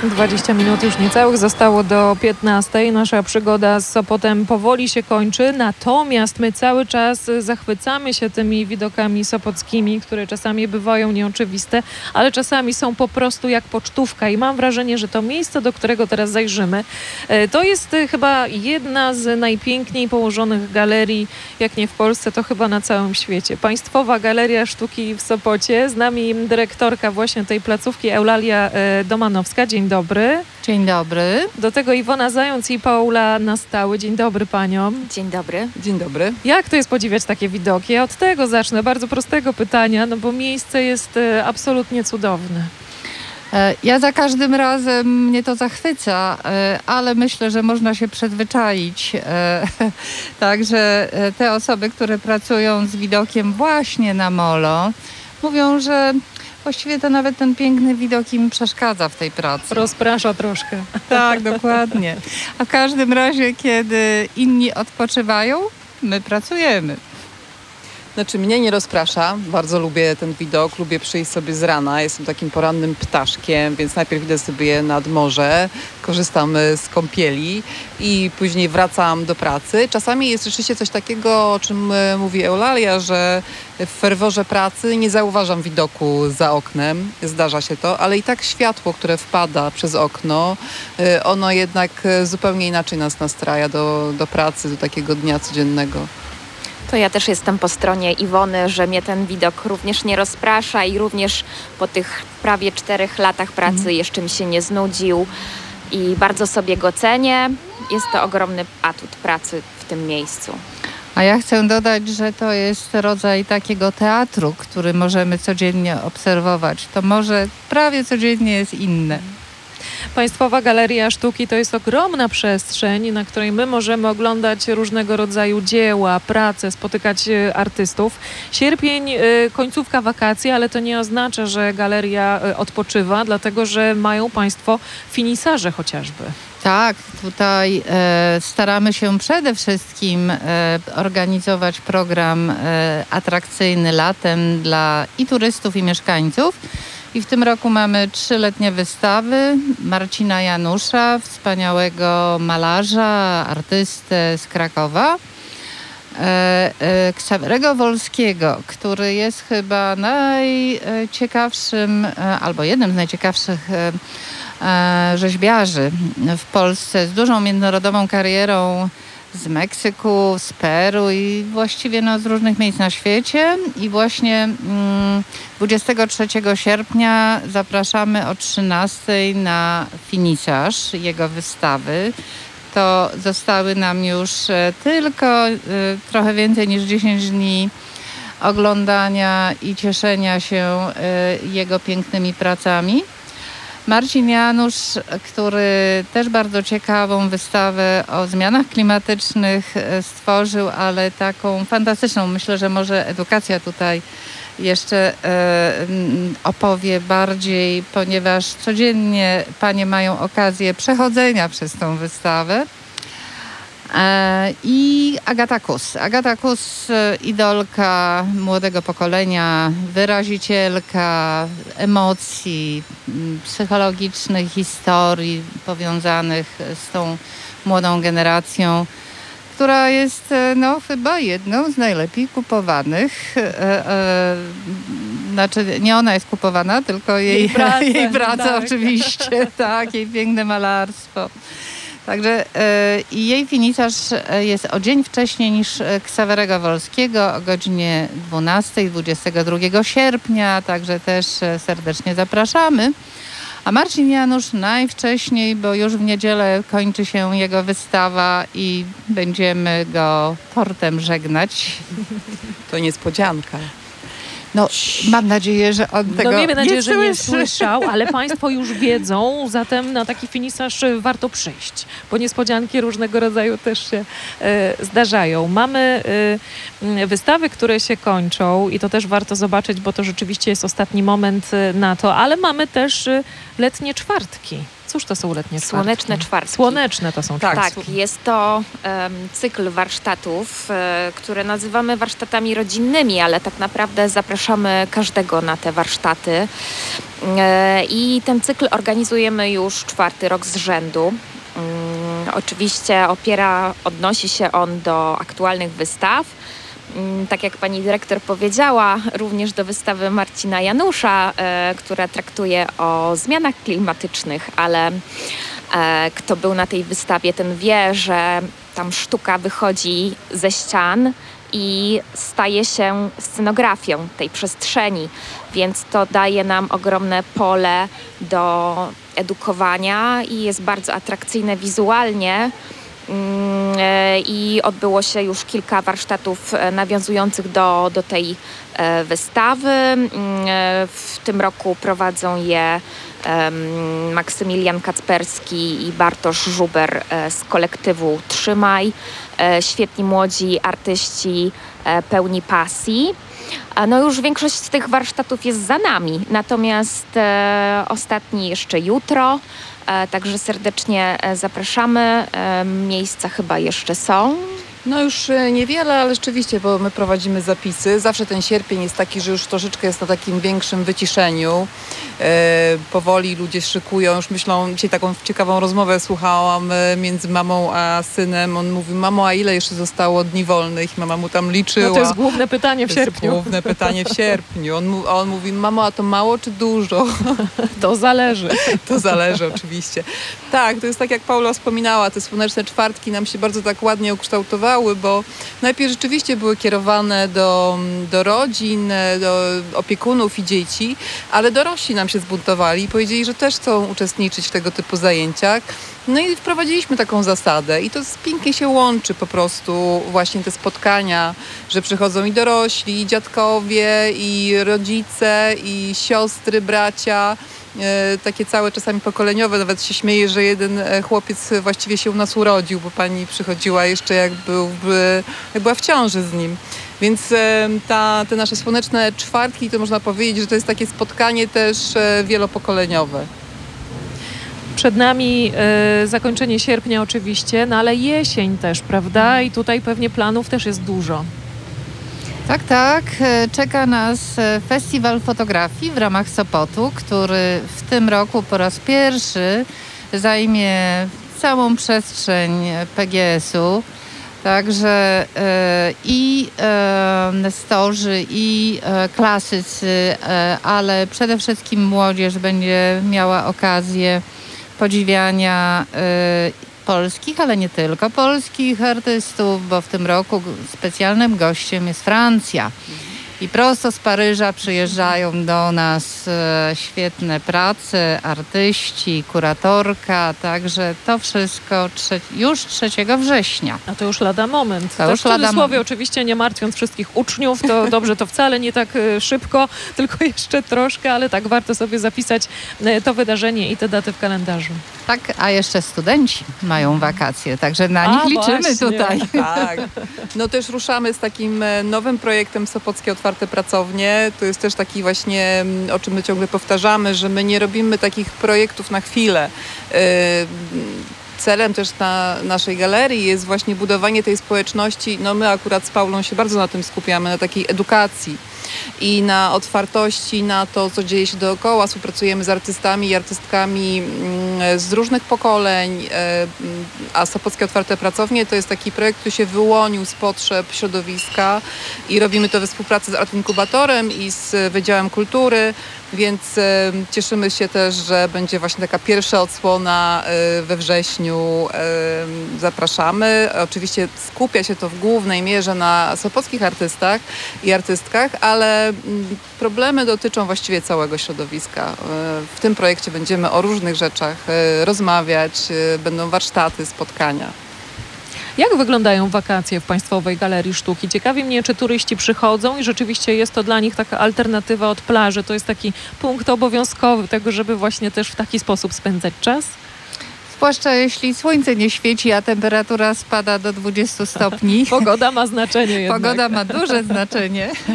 20 minut już niecałych zostało do 15. Nasza przygoda z Sopotem powoli się kończy, natomiast my cały czas zachwycamy się tymi widokami sopockimi, które czasami bywają nieoczywiste, ale czasami są po prostu jak pocztówka i mam wrażenie, że to miejsce, do którego teraz zajrzymy, to jest chyba jedna z najpiękniej położonych galerii, jak nie w Polsce, to chyba na całym świecie. Państwowa Galeria Sztuki w Sopocie. Z nami dyrektorka właśnie tej placówki Eulalia Domanowska. Dzień dobry. Dzień dobry. Do tego Iwona Zając i Paula Nastały. Dzień dobry paniom. Dzień dobry. Dzień dobry. Jak to jest podziwiać takie widoki? Ja od tego zacznę, bardzo prostego pytania, no bo miejsce jest absolutnie cudowne. Ja za każdym razem mnie to zachwyca, ale myślę, że można się przyzwyczaić. Także te osoby, które pracują z widokiem właśnie na molo, mówią, że właściwie to nawet ten piękny widok im przeszkadza w tej pracy. Rozprasza troszkę. Tak, dokładnie. A w każdym razie, kiedy inni odpoczywają, my pracujemy. Znaczy mnie nie rozprasza, bardzo lubię ten widok, lubię przyjść sobie z rana, jestem takim porannym ptaszkiem, więc najpierw idę sobie nad morze, korzystam z kąpieli i później wracam do pracy. Czasami jest rzeczywiście coś takiego, o czym mówi Eulalia, że w ferworze pracy nie zauważam widoku za oknem, zdarza się to, ale i tak światło, które wpada przez okno, ono jednak zupełnie inaczej nas nastraja do pracy, do takiego dnia codziennego. To ja też jestem po stronie Iwony, że mnie ten widok również nie rozprasza i również po tych prawie 4 latach pracy jeszcze mi się nie znudził i bardzo sobie go cenię. Jest to ogromny atut pracy w tym miejscu. A ja chcę dodać, że to jest rodzaj takiego teatru, który możemy codziennie obserwować. To może prawie codziennie jest inne. Państwowa Galeria Sztuki to jest ogromna przestrzeń, na której my możemy oglądać różnego rodzaju dzieła, prace, spotykać artystów. Sierpień, końcówka wakacji, ale to nie oznacza, że galeria odpoczywa, dlatego że mają państwo finisarze chociażby. Tak, tutaj staramy się przede wszystkim organizować program atrakcyjny latem dla i turystów, i mieszkańców. I w tym roku mamy 3-letnie wystawy Marcina Janusza, wspaniałego malarza, artystę z Krakowa, Ksawerego Wolskiego, który jest chyba najciekawszym, albo jednym z najciekawszych rzeźbiarzy w Polsce, z dużą międzynarodową karierą z Meksyku, z Peru i właściwie z różnych miejsc na świecie. I właśnie 23 sierpnia zapraszamy o 13 na finisaż jego wystawy. To zostały nam już tylko trochę więcej niż 10 dni oglądania i cieszenia się jego pięknymi pracami. Marcin Janusz, który też bardzo ciekawą wystawę o zmianach klimatycznych stworzył, ale taką fantastyczną. Myślę, że może edukacja tutaj jeszcze opowie bardziej, ponieważ codziennie panie mają okazję przechodzenia przez tą wystawę. I Agata Kus. Agata Kus, idolka młodego pokolenia, wyrazicielka emocji, psychologicznych historii powiązanych z tą młodą generacją, która jest chyba jedną z najlepiej kupowanych. Znaczy nie ona jest kupowana, tylko jej praca tak. Oczywiście, tak, jej piękne malarstwo. Także i jej finisaż jest o dzień wcześniej niż Ksawerego Wolskiego o godzinie 12, 22 sierpnia, także też serdecznie zapraszamy. A Marcin Janusz najwcześniej, bo już w niedzielę kończy się jego wystawa i będziemy go tortem żegnać. To niespodzianka. Mam nadzieję, że on tego miejmy nadzieję, że nie słyszy. słyszał, ale państwo już wiedzą, zatem na taki finisaż warto przyjść, bo niespodzianki różnego rodzaju też się zdarzają. Mamy wystawy, które się kończą i to też warto zobaczyć, bo to rzeczywiście jest ostatni moment na to, ale mamy też letnie czwartki. Cóż to są letnie czwartki? Słoneczne czwartki. Słoneczne to są Tak. czwartki. Tak, jest to cykl warsztatów, które nazywamy warsztatami rodzinnymi, ale tak naprawdę zapraszamy każdego na te warsztaty. I ten cykl organizujemy już 4. rok z rzędu. Oczywiście odnosi się on do aktualnych wystaw. Tak jak pani dyrektor powiedziała, również do wystawy Marcina Janusza, która traktuje o zmianach klimatycznych, ale kto był na tej wystawie, ten wie, że tam sztuka wychodzi ze ścian i staje się scenografią tej przestrzeni, więc to daje nam ogromne pole do edukowania i jest bardzo atrakcyjne wizualnie. I odbyło się już kilka warsztatów nawiązujących do tej wystawy. W tym roku prowadzą je Maksymilian Kacperski i Bartosz Żuber z kolektywu Trzymaj. Świetni młodzi artyści pełni pasji. No już większość z tych warsztatów jest za nami, natomiast ostatni jeszcze jutro. Także serdecznie zapraszamy. Miejsca chyba jeszcze są. No już niewiele, ale rzeczywiście, bo my prowadzimy zapisy. Zawsze ten sierpień jest taki, że już troszeczkę jest na takim większym wyciszeniu. Powoli ludzie szykują, już myślą, dzisiaj taką ciekawą rozmowę słuchałam między mamą a synem. On mówi: mamo, a ile jeszcze zostało dni wolnych? I mama mu tam liczyła. No to jest główne pytanie w To jest sierpniu. główne pytanie w sierpniu. On mówi: mamo, a to mało czy dużo? To zależy. To zależy oczywiście. Tak, to jest tak jak Paula wspominała, te słoneczne czwartki nam się bardzo tak ładnie ukształtowały, bo najpierw rzeczywiście były kierowane do rodzin, do opiekunów i dzieci, ale dorośli nam się zbuntowali i powiedzieli, że też chcą uczestniczyć w tego typu zajęciach. No i wprowadziliśmy taką zasadę i to pięknie się łączy po prostu właśnie te spotkania, że przychodzą i dorośli, i dziadkowie, i rodzice, i siostry, bracia, takie całe czasami pokoleniowe. Nawet się śmieję, że jeden chłopiec właściwie się u nas urodził, bo pani przychodziła jeszcze jak była w ciąży z nim. Więc te nasze słoneczne czwartki, to można powiedzieć, że to jest takie spotkanie też wielopokoleniowe. Przed nami zakończenie sierpnia oczywiście, no ale jesień też, prawda? I tutaj pewnie planów też jest dużo. Tak. Czeka nas festiwal fotografii w ramach Sopotu, który w tym roku po raz pierwszy zajmie całą przestrzeń PGS-u. Także i nestorzy, i klasycy, ale przede wszystkim młodzież będzie miała okazję podziwiania polskich, ale nie tylko polskich artystów, bo w tym roku specjalnym gościem jest Francja. I prosto z Paryża przyjeżdżają do nas świetne prace, artyści, kuratorka, także to wszystko już 3 września. A to już lada moment. To już w lada cudzysłowie moment. oczywiście, nie martwiąc wszystkich uczniów, to dobrze, to wcale nie tak szybko, tylko jeszcze troszkę, ale tak warto sobie zapisać to wydarzenie i te daty w kalendarzu. Tak, a jeszcze studenci mają wakacje, także na nich liczymy właśnie. tutaj. Tak. No też ruszamy z takim nowym projektem Sopockie Otwarte Pracownie. To jest też taki właśnie, o czym my ciągle powtarzamy, że my nie robimy takich projektów na chwilę. Celem też naszej galerii jest właśnie budowanie tej społeczności. No my akurat z Paulą się bardzo na tym skupiamy, na takiej edukacji i na otwartości na to, co dzieje się dookoła. Współpracujemy z artystami i artystkami z różnych pokoleń, a Sopockie Otwarte Pracownie to jest taki projekt, który się wyłonił z potrzeb środowiska i robimy to we współpracy z Art Inkubatorem i z Wydziałem Kultury, więc cieszymy się też, że będzie właśnie taka pierwsza odsłona we wrześniu. Zapraszamy. Oczywiście skupia się to w głównej mierze na sopockich artystach i artystkach, ale problemy dotyczą właściwie całego środowiska. W tym projekcie będziemy o różnych rzeczach rozmawiać, będą warsztaty, spotkania. Jak wyglądają wakacje w Państwowej Galerii Sztuki? Ciekawi mnie, czy turyści przychodzą i rzeczywiście jest to dla nich taka alternatywa od plaży. To jest taki punkt obowiązkowy tego, żeby właśnie też w taki sposób spędzać czas? Zwłaszcza jeśli słońce nie świeci, a temperatura spada do 20 stopni. Pogoda ma znaczenie jednak. Pogoda ma duże znaczenie.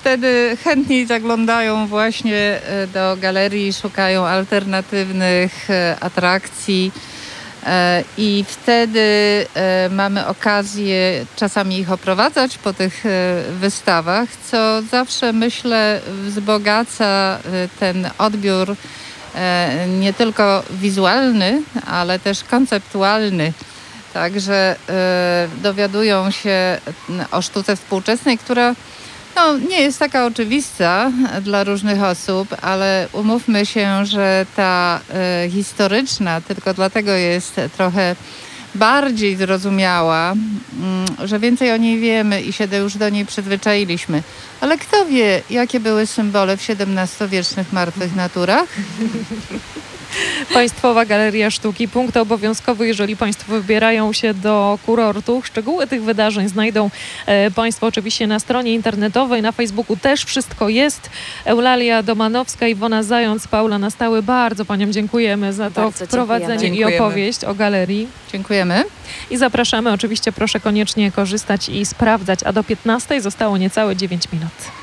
wtedy chętniej zaglądają właśnie do galerii, szukają alternatywnych atrakcji. I wtedy mamy okazję czasami ich oprowadzać po tych wystawach, co zawsze myślę wzbogaca ten odbiór nie tylko wizualny, ale też konceptualny. Także dowiadują się o sztuce współczesnej, która nie jest taka oczywista dla różnych osób, ale umówmy się, że ta historyczna tylko dlatego jest trochę bardziej zrozumiała, że więcej o niej wiemy i się już do niej przyzwyczailiśmy. Ale kto wie, jakie były symbole w XVII-wiecznych martwych naturach? Państwowa Galeria Sztuki. Punkt obowiązkowy, jeżeli Państwo wybierają się do kurortu. Szczegóły tych wydarzeń znajdą Państwo oczywiście na stronie internetowej. Na Facebooku też wszystko jest. Eulalia Domanowska, Iwona Zając, Paula Nastały. Bardzo Paniom dziękujemy za to Bardzo wprowadzenie dziękujemy. i opowieść o galerii. Dziękujemy. I zapraszamy. Oczywiście proszę koniecznie korzystać i sprawdzać. A do 15 zostało niecałe 9 minut.